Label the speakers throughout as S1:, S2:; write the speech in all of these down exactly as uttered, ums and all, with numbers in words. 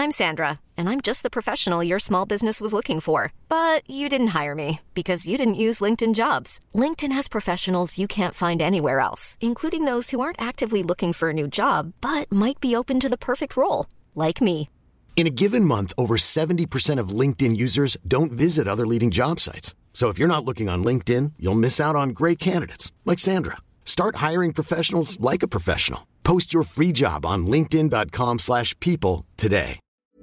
S1: I'm Sandra, and I'm just the professional your small business was looking for. But you didn't hire me because you didn't use LinkedIn Jobs. LinkedIn has professionals you can't find anywhere else, including those who aren't actively looking for a new job, but might be open to the perfect role, like me.
S2: In a given month, over seventy percent of LinkedIn users don't visit other leading job sites. So if you're not looking on LinkedIn, you'll miss out on great candidates like Sandra. Start hiring professionals like a professional. Post your free job on linkedin.com slash people today.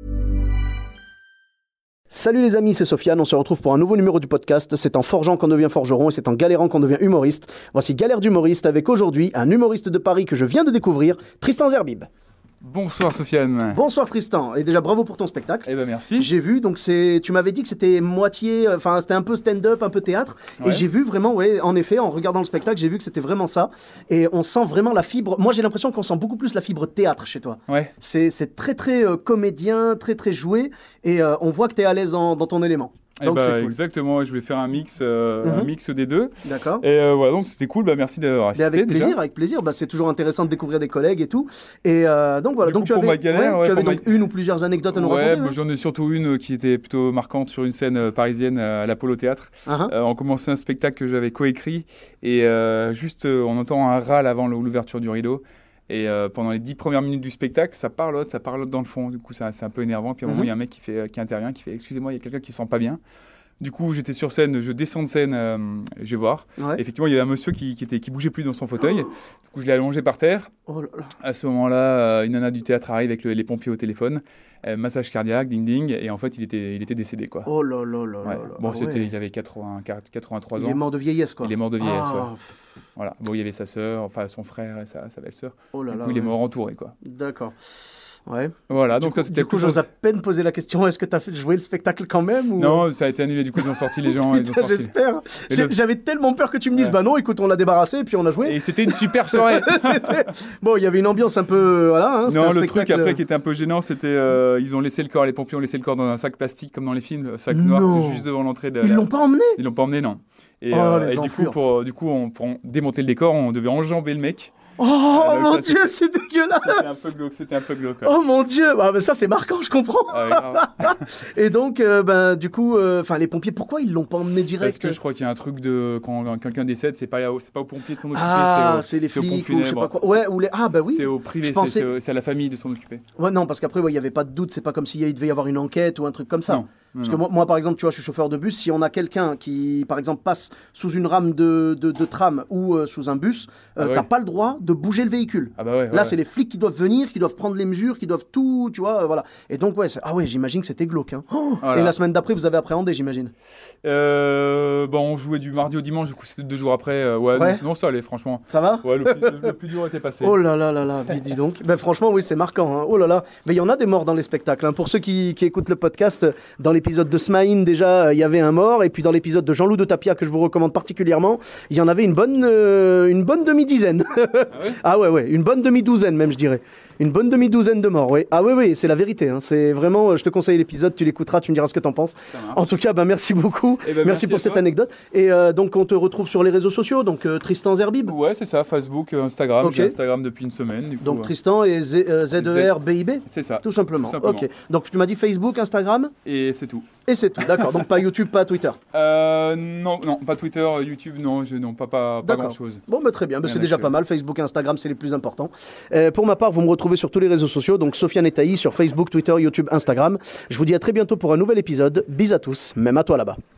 S3: Salut les amis, c'est Sofiane, on se retrouve pour un nouveau numéro du podcast. C'est en forgeant qu'on devient forgeron et c'est en galérant qu'on devient humoriste. Voici Galère d'humoriste avec aujourd'hui un humoriste de Paris que je viens de découvrir, Tristan Zerbib.
S4: Bonsoir Sofiane.
S3: Bonsoir Tristan, et déjà bravo pour ton spectacle.
S4: Eh ben merci.
S3: J'ai vu, donc c'est, tu m'avais dit que c'était moitié, enfin c'était un peu stand-up, un peu théâtre, ouais. Et j'ai vu vraiment, ouais, en effet, en regardant le spectacle, j'ai vu que c'était vraiment ça, et on sent vraiment la fibre, moi j'ai l'impression qu'on sent beaucoup plus la fibre théâtre chez toi.
S4: Ouais.
S3: C'est, c'est très très euh, comédien, très très joué, et euh, on voit que t'es à l'aise dans, dans ton élément.
S4: Eh
S3: donc
S4: bah,
S3: c'est cool.
S4: Exactement, je voulais faire un mix, euh,
S3: mm-hmm.
S4: un mix des deux.
S3: D'accord.
S4: Et euh, voilà, donc c'était cool, bah, merci d'avoir assisté.
S3: Avec plaisir,
S4: déjà.
S3: avec plaisir. Bah, c'est toujours intéressant de découvrir des collègues et tout. Et euh, donc voilà,
S4: du
S3: donc
S4: coup,
S3: tu
S4: pour
S3: avais,
S4: ma galère,
S3: ouais,
S4: ouais,
S3: tu avais
S4: pour
S3: donc
S4: ma...
S3: une ou plusieurs anecdotes à nous
S4: ouais,
S3: raconter.
S4: bah,
S3: Ouais,
S4: j'en ai surtout une qui était plutôt marquante sur une scène euh, parisienne euh, à l'Apollo Théâtre.
S3: uh-huh.
S4: euh, on commençait un spectacle que j'avais coécrit et euh, juste euh, on entend un râle avant l'ouverture du rideau. Et euh, pendant les dix premières minutes du spectacle, ça parlote, ça parlote dans le fond. Du coup, ça, c'est un peu énervant. Puis à un moment, il mm-hmm. y a un mec qui, fait, qui intervient, qui fait « Excusez-moi, il y a quelqu'un qui ne se sent pas bien ». Du coup, j'étais sur scène, je descends de scène, euh, je vais voir. Ouais. Effectivement, il y avait un monsieur qui, qui, était, qui bougeait plus dans son fauteuil. Oh. Du coup, je l'ai allongé par terre.
S3: Oh là là.
S4: À ce moment-là, euh, une nana du théâtre arrive avec le, les pompiers au téléphone. Euh, massage cardiaque, ding ding. Et en fait, il était, il était décédé, quoi.
S3: Oh là là là
S4: ouais.
S3: là.
S4: Bon,
S3: ah
S4: c'était,
S3: ouais.
S4: il avait quatre-vingts, quatre-vingt-trois ans.
S3: Il est mort de vieillesse, quoi.
S4: Il est mort de vieillesse,
S3: ah.
S4: ouais. Voilà. Bon, il y avait sa sœur, enfin son frère et sa, sa belle-sœur.
S3: Oh là
S4: du
S3: là.
S4: coup, il
S3: ouais.
S4: est mort entouré, quoi.
S3: D'accord. Ouais.
S4: Voilà,
S3: du
S4: donc
S3: coup,
S4: ça, c'était
S3: du coup, j'ose à peine poser la question, est-ce que tu as fait jouer le spectacle quand même ou...
S4: Non, ça a été annulé, du coup ils ont sorti les gens.
S3: Putain,
S4: ils ont sorti...
S3: j'espère. Le... J'avais tellement peur que tu me dises, ouais. bah non, écoute, on l'a débarrassé et puis on a joué.
S4: Et c'était une super soirée.
S3: Bon, il y avait une ambiance un peu, voilà. Hein,
S4: non,
S3: un
S4: le
S3: spectacle...
S4: truc après qui était un peu gênant, c'était euh, ils ont laissé le corps, les pompiers ont laissé le corps dans un sac plastique comme dans les films, un sac
S3: non.
S4: noir juste devant l'entrée. De
S3: ils
S4: la...
S3: l'ont pas emmené.
S4: Ils l'ont pas emmené, non. Et,
S3: oh,
S4: euh, et du coup, pour, du coup, on, pour démonter le décor, on devait enjamber le mec.
S3: Oh euh, mon Dieu, c'est dégueulasse.
S4: C'était un peu glauque, c'était un peu glauque. Quoi.
S3: Oh mon Dieu, bah, bah, ça c'est marquant, je comprends. Ah, ouais, et donc, euh, ben du coup, enfin euh, les pompiers, pourquoi ils l'ont pas emmené direct?
S4: Parce que je crois qu'il y a un truc de quand quelqu'un décède, c'est pas c'est pas aux pompiers de s'en occuper,
S3: ah,
S4: c'est, au,
S3: c'est les
S4: c'est
S3: flics
S4: ou
S3: je sais pas quoi. Ouais, ou les ah bah oui.
S4: C'est au privé, c'est,
S3: pensais...
S4: c'est, c'est à la famille de s'en occuper.
S3: Ouais non, parce qu'après il ouais, y avait pas de doute, c'est pas comme s'il devait y avoir une enquête ou un truc comme ça.
S4: Non.
S3: Parce
S4: non.
S3: que moi, moi, par exemple, tu vois, je suis chauffeur de bus. Si on a quelqu'un qui, par exemple, passe sous une rame de, de, de tram ou euh, sous un bus, euh, ah ouais. t'as pas le droit de bouger le véhicule.
S4: Ah bah ouais,
S3: Là,
S4: ouais.
S3: c'est les flics qui doivent venir, qui doivent prendre les mesures, qui doivent tout, tu vois, euh, voilà. Et donc, ouais, c'est... ah ouais, j'imagine que c'était glauque. Hein. Oh voilà. Et la semaine d'après, vous avez appréhendé, j'imagine.
S4: Euh, bon, on jouait du mardi au dimanche, du coup, c'était deux jours après. Euh, ouais, ouais. Non, non, ça allait, franchement.
S3: Ça va?
S4: Ouais, le plus, le, le plus dur était passé.
S3: Oh là là là là, dis donc. Ben franchement, oui, c'est marquant. Hein. Oh là là. Mais il y en a des morts dans les spectacles. Hein. Pour ceux qui, qui écoutent le podcast, dans l'épisode de Smaïn, déjà, il y avait un mort. Et puis dans l'épisode de Jean-Loup de Tapia, que je vous recommande particulièrement, il y en avait une bonne, euh, une bonne demi-dizaine. Ah ouais, ah ouais, ouais, une bonne demi-douzaine même, je dirais. Une bonne demi-douzaine de morts, oui. Ah oui, oui, c'est la vérité. Hein. C'est vraiment, je te conseille l'épisode, tu l'écouteras, tu me diras ce que t'en penses. En tout cas, bah, merci beaucoup. Ben, merci, merci pour cette anecdote. Et euh, donc, on te retrouve sur les réseaux sociaux, donc euh, Tristan Zerbib.
S4: Ouais, c'est ça, Facebook, Instagram. Okay. J'ai Instagram depuis une semaine. Du coup,
S3: donc,
S4: ouais.
S3: Tristan et Z E R B I B.
S4: C'est ça.
S3: Tout simplement.
S4: Tout simplement.
S3: Ok. Donc, tu m'as dit Facebook, Instagram.
S4: Et c'est tout.
S3: Et c'est tout, d'accord. Donc, pas YouTube, pas Twitter.
S4: Euh, non, non, pas Twitter, YouTube, non, je, non, pas, pas, pas grand-chose.
S3: Bon, bah, très bien. Bah, c'est déjà pas mal. Facebook, Instagram, c'est les plus importants. Euh, pour ma part, vous me retrouvez sur tous les réseaux sociaux. Donc Sofiane et Taï sur Facebook, Twitter, YouTube, Instagram. Je vous dis à très bientôt pour un nouvel épisode. Bis à tous, même à toi là-bas.